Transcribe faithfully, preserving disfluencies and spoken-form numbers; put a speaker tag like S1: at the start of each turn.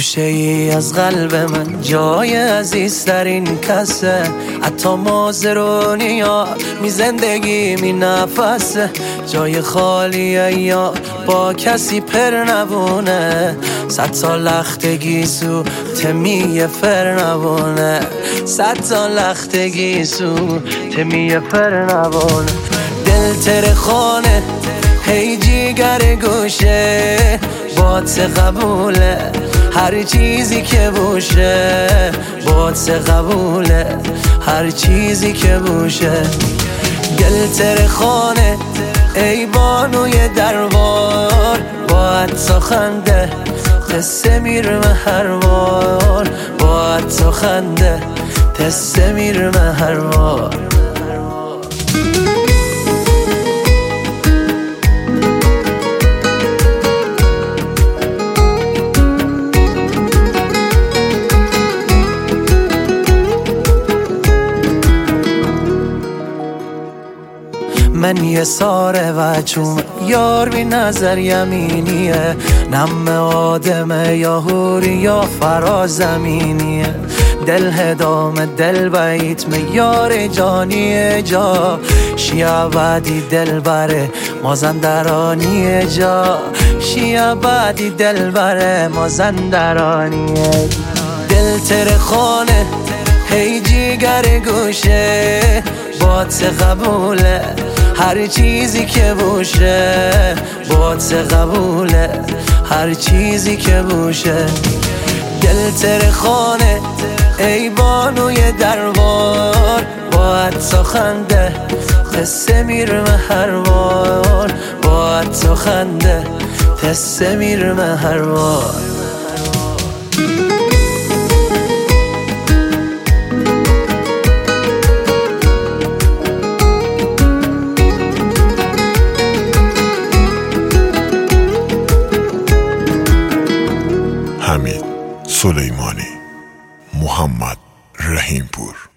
S1: گوشه ای از قلب من جای عزیزترین کسه، حتی مازرونی یا می زندگی می نفسه. جای خالیه یا با کسی پر نبونه، صد تا لختگی سو تمیه پر نبونه، صد تا لختگی سو تمیه پر نبونه. دل تر خانه هی جیگر گوشه، بات قبوله هر چیزی که بوشه، بات قبوله هر چیزی که بوشه. گل تر خانه ای بانوی دربار، با تو خنده قصه میرمه هر بار، با تو خنده قصه میرمه هر بار. من یه ساره و چوم یار بی نظر یمینیه، نم آدمه یا هوری یا فرازمینیه. دل هدام دل بیت می یار جانیه، جا شیعه بعدی دل بره مازندرانیه، جا شیعه بعدی دل بره مازندرانیه. دل تر خانه هی جیگر گوشه، بات قبوله هر چیزی که بوشه، بات قبوله هر چیزی که بوشه. گل تر خانه ای بانوی دربار، با تو خنده قصه میرمه هر بار، با تو خنده قصه میرمه هر بار.
S2: حمید سلیمانی، محمد رحیم پور.